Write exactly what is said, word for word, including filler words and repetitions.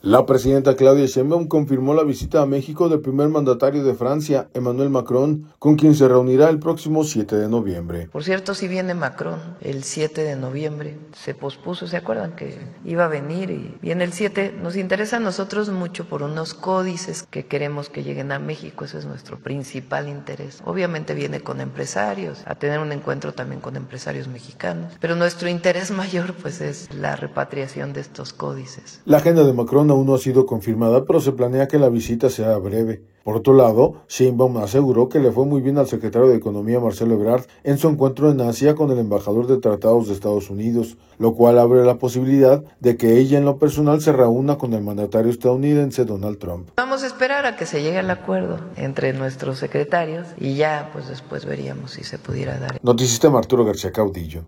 La presidenta Claudia Sheinbaum confirmó la visita a México del primer mandatario de Francia, Emmanuel Macron, con quien se reunirá el próximo siete de noviembre. Por cierto, si viene Macron el siete de noviembre, se pospuso, ¿se acuerdan que iba a venir? Y viene el siete, nos interesa a nosotros mucho por unos códices que queremos que lleguen a México, ese es nuestro principal interés. Obviamente viene con empresarios, a tener un encuentro también con empresarios mexicanos, pero nuestro interés mayor pues es la repatriación de estos códices. La agenda de Macron aún no ha sido confirmada, pero se planea que la visita sea breve. Por otro lado, Sheinbaum aseguró que le fue muy bien al secretario de Economía Marcelo Ebrard en su encuentro en Asia con el embajador de Tratados de Estados Unidos, lo cual abre la posibilidad de que ella en lo personal se reúna con el mandatario estadounidense Donald Trump. Vamos a esperar a que se llegue al acuerdo entre nuestros secretarios y ya pues después veríamos si se pudiera dar. Noticista Arturo García Caudillo.